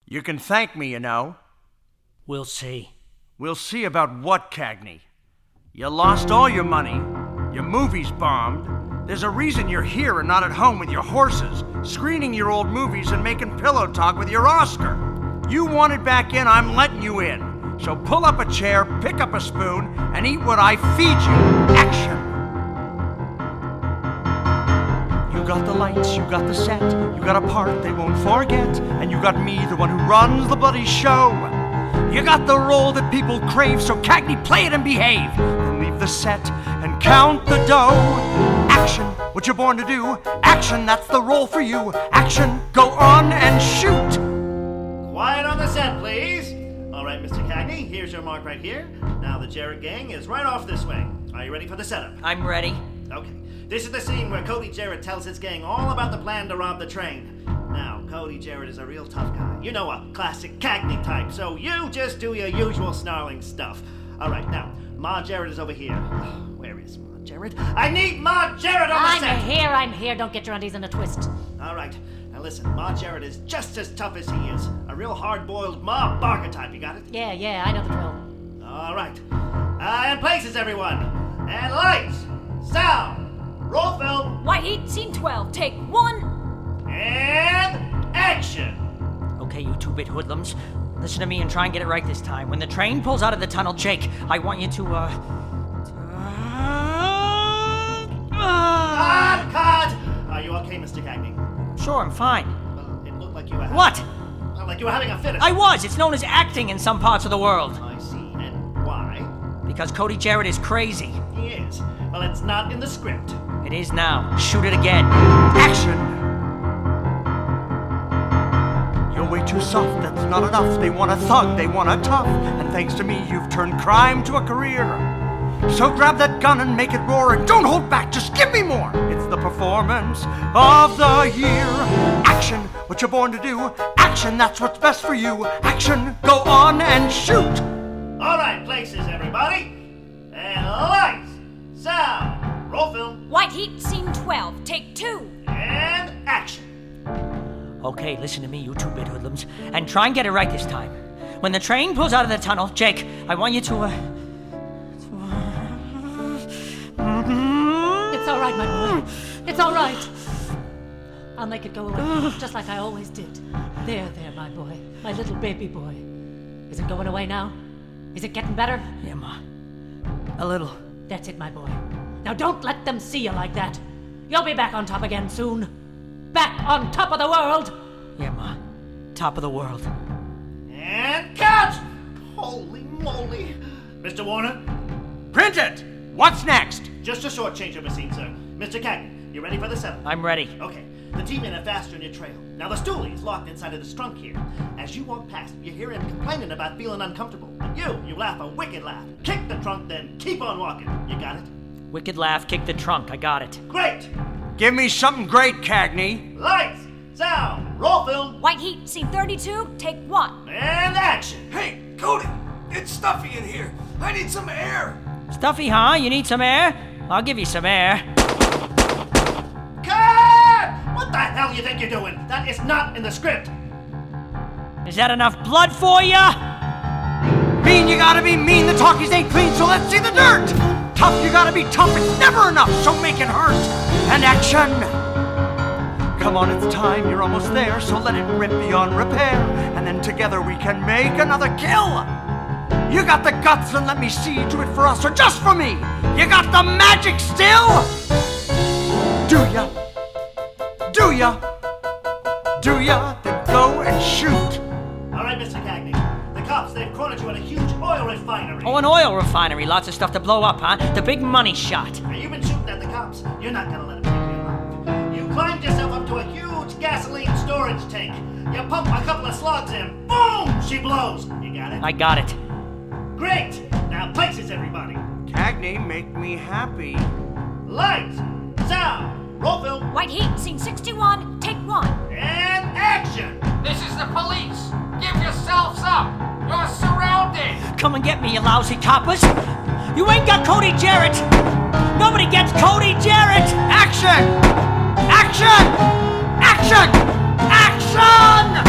You can thank me, you know. We'll see. We'll see about what, Cagney? You lost all your money. Your movie's bombed. There's a reason you're here and not at home with your horses, screening your old movies and making pillow talk with your Oscar. You wanted back in, I'm letting you in. So pull up a chair, pick up a spoon, and eat what I feed you. Action! You got the lights, you got the set, you got a part they won't forget, and you got me, the one who runs the bloody show. You got the role that people crave, so Cagney, play it and behave. Then leave the set and count the dough. Action, what you're born to do. Action, that's the role for you. Action, go on and shoot. Quiet on the set, please. All right, Mr. Cagney, here's your mark right here. Now the Jarrett gang is right off this way. Are you ready for the setup? I'm ready. Okay. This is the scene where Cody Jarrett tells his gang all about the plan to rob the train. Now, Cody Jarrett is a real tough guy. You know, a classic Cagney type, so you just do your usual snarling stuff. All right, now, Ma Jarrett is over here. Where is Ma Jarrett? I need Ma Jarrett on the set! I'm here. Don't get your undies in a twist. All right. Now listen, Ma Jarrett is just as tough as he is. A real hard-boiled Ma Barker type, you got it? Yeah, I know the drill. All right. And places, everyone. And lights, sound, roll film. White Heat, scene 12, take 1. And action. Okay, you two-bit hoodlums. Listen to me and try and get it right this time. When the train pulls out of the tunnel, Jake, I want you to, Cut! Are you okay, Mr. Cagney? Sure, I'm fine. Well, it looked like you were What? Like you were having a fit. I was! It's known as acting in some parts of the world. I see. And why? Because Cody Jarrett is crazy. He is. Well, it's not in the script. It is now. Shoot it again. Action! You're way too soft, that's not enough. They want a thug, they want a tough. And thanks to me, you've turned crime to a career. So grab that gun and make it roar, and don't hold back, just give me more. It's the performance of the year. Action, what you're born to do. Action, that's what's best for you. Action, go on and shoot. All right, places, everybody. And lights, sound, roll film. White Heat, scene 12, take 2. And action. Okay, listen to me, you two-bit hoodlums, and try and get it right this time. When the train pulls out of the tunnel, Jake, I want you to, It's all right, my boy. It's all right. I'll make it go away, just like I always did. There, my boy. My little baby boy. Is it going away now? Is it getting better? Yeah, Ma. A little. That's it, my boy. Now don't let them see you like that. You'll be back on top again soon. Back on top of the world. Yeah, Ma. Top of the world. And cut! Holy moly. Mr. Warner? Print it! What's next? Just a short change of a scene, sir. Mr. Cagney, you ready for the setup? I'm ready. Okay. The team-men are faster on your trail. Now the stoolie is locked inside of this trunk here. As you walk past, you hear him complaining about feeling uncomfortable. And you laugh a wicked laugh. Kick the trunk, then keep on walking. You got it? Wicked laugh, kick the trunk. I got it. Great! Give me something great, Cagney. Lights, sound, roll film, White Heat, scene 32, take 1. and action! Hey, Cody! It's stuffy in here. I need some air. Stuffy, huh? You need some air? I'll give you some air. Cut! What the hell you think you're doing? That is not in the script. Is that enough blood for ya? Mean, you gotta be mean. The talkies ain't clean, so let's see the dirt. Tough, you gotta be tough. It's never enough, so make it hurt. And action. Come on, it's time. You're almost there, so let it rip beyond repair. And then together we can make another kill. You got the guts, and let me see you do it for us or just for me. You got the magic still? Do ya? Do ya? Do ya? Then go and shoot. All right, Mr. Cagney. The cops, they've cornered you at a huge oil refinery. Oh, an oil refinery. Lots of stuff to blow up, huh? The big money shot. Now, you've been shooting at the cops. You're not gonna let them take you alive. You climbed yourself up to a huge gasoline storage tank. You pump a couple of slugs in. Boom! She blows. You got it? I got it. Great! Now places, everybody. Cagney, make me happy. Lights, sound, roll film, White Heat, scene 61, take 1. and action! This is the police. Give yourselves up. You're surrounded. Come and get me, you lousy coppers. You ain't got Cody Jarrett. Nobody gets Cody Jarrett. Action! Action! Action! Action!